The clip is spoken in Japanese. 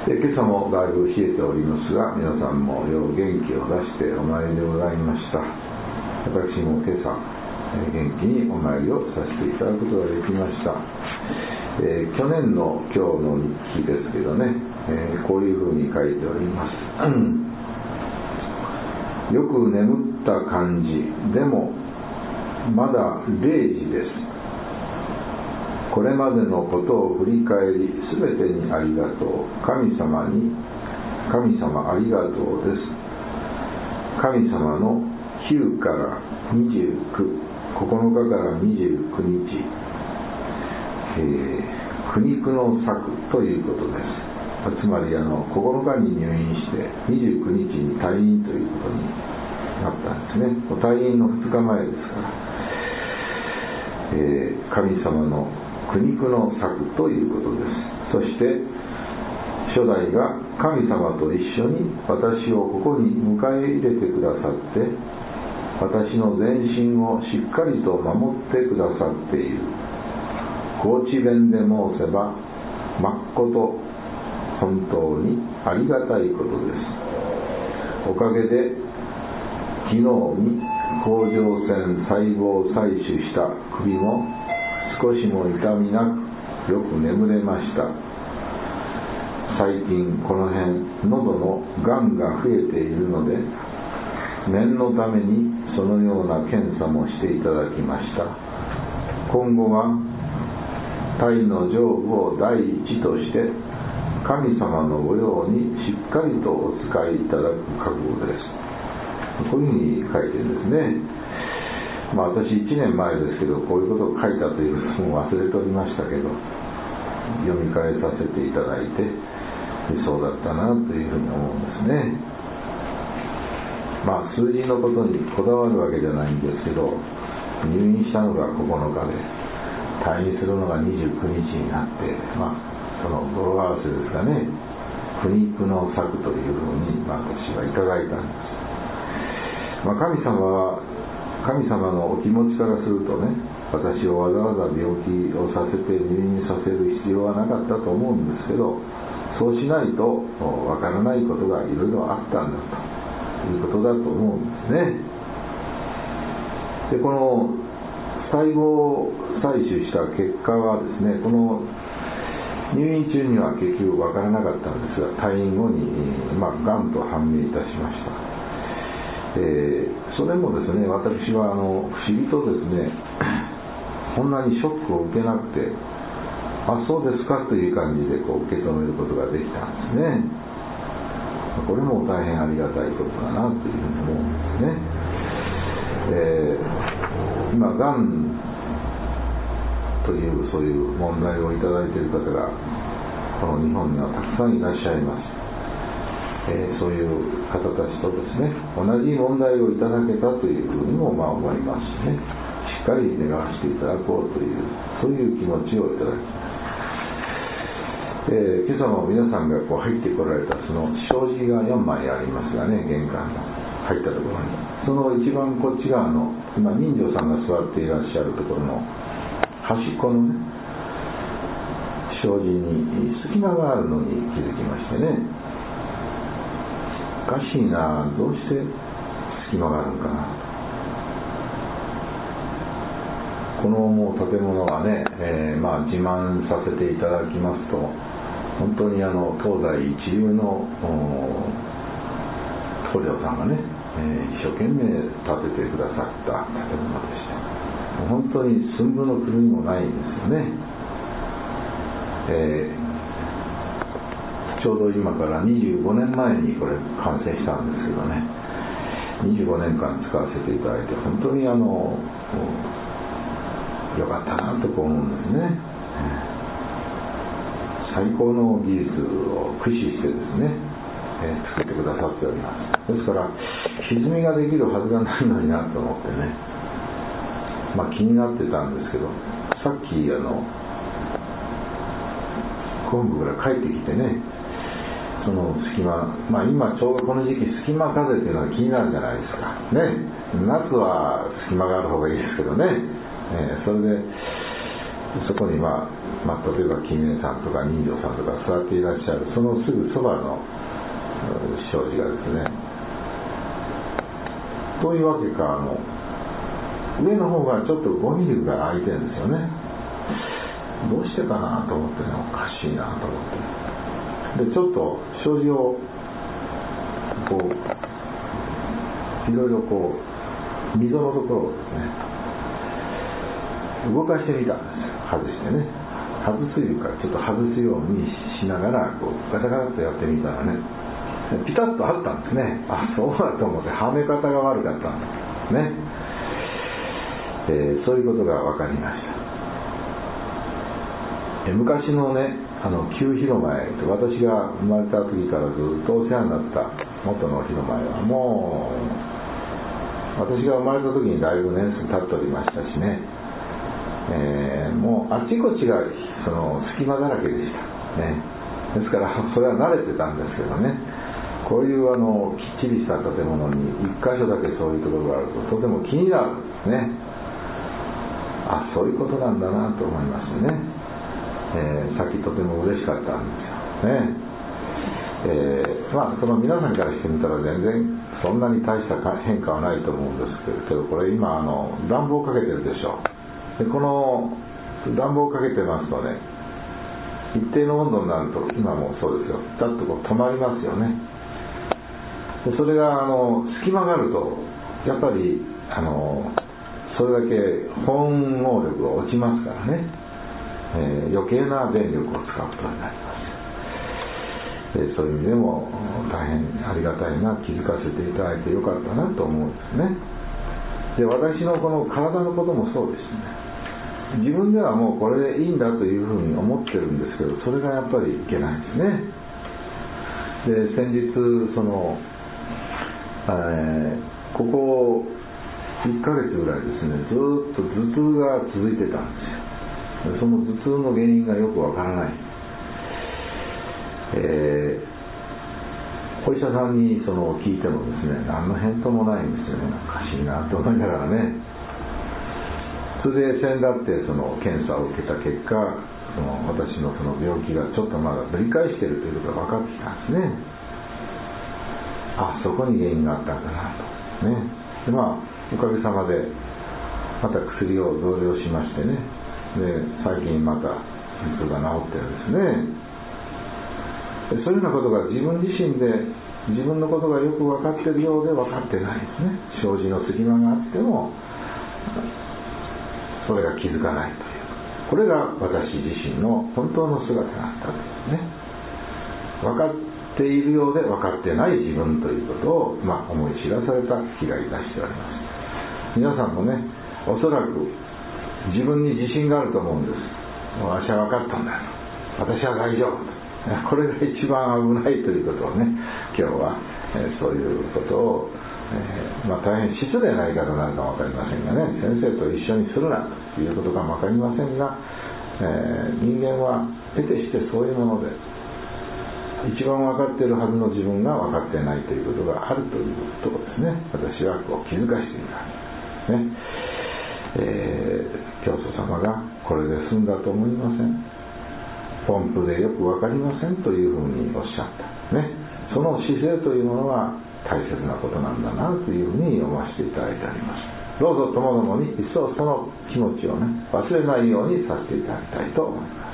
今朝もだいぶ冷えておりますが、皆さんもよう元気を出してお参りでございました。私も今朝元気にお参りをさせていただくことができました。去年の今日の日記ですけどね、こういうふうに書いております。よく眠った感じでもまだ0時です。これまでのことを振り返り、すべてにありがとう。神様ありがとうです。神様の9から29、9日から29日、苦肉の策ということです。つまり9日に入院して29日に退院ということになったんですね。退院の2日前ですから、神様の苦肉の策ということです。そして初代が神様と一緒に私をここに迎え入れてくださって、私の全身をしっかりと守ってくださっている。高知弁で申せばまっこと本当にありがたいことです。おかげで昨日に甲状腺細胞採取した首も少しも痛みなくよく眠れました。最近この辺喉のがんが増えているので、念のためにそのような検査もしていただきました。今後は体の上部を第一として神様の御用にしっかりとお使いいただく覚悟です。こういうふうに書いてるんですね。私1年前ですけど、こういうことを書いたということも忘れておりましたけど、読み返させていただいて、そうだったなというふうに思うんですね。数字のことにこだわるわけじゃないんですけど、入院したのが9日で退院するのが29日になって、その語呂合わせですかね、苦肉の策というふうに私はいただいたんです。神様のお気持ちからするとね、私をわざわざ病気をさせて入院させる必要はなかったと思うんですけど、そうしないとわからないことがいろいろあったんだということだと思うんですね。で、この細胞を採取した結果はですね、この入院中には結局わからなかったんですが、退院後にがんと判明いたしました。それもですね、私は不思議とですね、こんなにショックを受けなくて、そうですかという感じで受け止めることができたんですね。これも大変ありがたいことだなというふうに思うんですね。今がんというそういう問題をいただいている方がこの日本にはたくさんいらっしゃいます。そういう方たちとですね、同じ問題をいただけたというふうにも思いますしね、しっかり願わせていただこうという、そういう気持ちをいただきます。今朝も皆さんが入ってこられたその障子が4枚ありますがね、玄関の入ったところに、その一番こっち側の今人情さんが座っていらっしゃるところの端っこのね、障子に隙間があるのに気づきましてね、おかしいな、どうして隙間があるのかな。このもう建物はね、自慢させていただきますと、本当に東西一流の棟梁さんがね、一生懸命建ててくださった建物でした。本当に寸分の狂いもないんですよね。ちょうど今から25年前にこれ完成したんですけどね、25年間使わせていただいて本当に良かったなと思うんですね。最高の技術を駆使してですね、作ってくださっております。ですから歪みができるはずがないのになと思ってね、気になってたんですけど、さっき本部から帰ってきてね、その隙間、今ちょうどこの時期隙間風っていうのが気になるじゃないですかね。夏は隙間がある方がいいですけどね、それでそこに例えば金明さんとか人情さんとか座っていらっしゃるそのすぐそばの障子がですね、どういうわけか上の方がちょっと5ミリぐらい開いてるんですよね。どうしてかなと思ってね、おかしいなと思って、でちょっと障子をこういろいろこう溝のところをですね動かしてみたんですよ。外してね、外すというかちょっと外すようにしながらこうガタガタとやってみたらね、ピタッとあったんですね。そうだと思って、はめ方が悪かったんですね。そういうことが分かりました。昔のね、旧広間へ、私が生まれた時からずっとお世話になった元の広間へは、もう私が生まれた時にだいぶ年数経っておりましたしね、もうあっちこっちがその隙間だらけでしたね。ですからそれは慣れてたんですけどね、こういうきっちりした建物に一箇所だけそういうところがあるととても気になるんですね。そういうことなんだなと思いましてね、さっきとても嬉しかったんですよね。その皆さんからしてみたら全然そんなに大した変化はないと思うんですけど、これ今暖房かけてるでしょ。でこの暖房かけてますとね、一定の温度になると、今もそうですよ、ピタッとこう止まりますよね。でそれが隙間があるとやっぱりそれだけ保温能力が落ちますからね、余計な電力を使うことになります。そういう意味でも大変ありがたいな、気づかせていただいてよかったなと思うんですね。で私のこの体のこともそうですね。自分ではもうこれでいいんだというふうに思ってるんですけど、それがやっぱりいけないんですね。で先日ここ1ヶ月ぐらいですね、ずっと頭痛が続いてたんですよ。その頭痛の原因がよくわからない。お医者さんに聞いてもですね、何の返答もないんですよね。おかしいなと思いながらね。それで先だって検査を受けた結果、私の病気がちょっとまだぶり返しているということが分かってきたんですね。そこに原因があったんだなとね。でおかげさまでまた薬を増量しましてね、で最近また頭痛が治ってるんですね。そういうようなことが自分自身で自分のことがよく分かっているようで分かってないですね。障子の隙間があってもそれが気づかないという、これが私自身の本当の姿だったんですね。分かっているようで分かってない自分ということを、思い知らされた気がいたしております。皆さんもね、おそらく自分に自信があると思うんです。私は分かったんだよ、私は大丈夫、これが一番危ないということをね、今日は、そういうことを大変失礼な言い方になるかも分かりませんがね、先生と一緒にするなということかも分かりませんが、人間は得てしてそういうもので、一番分かっているはずの自分が分かってないということがあるというところですね。私は気づかしていたね。教祖様がこれで済んだと思いません、ポンプでよく分かりませんというふうにおっしゃったね。その姿勢というものは大切なことなんだなというふうに読ませていただいております。どうぞともどもに一層その気持ちをね、忘れないようにさせていただきたいと思います。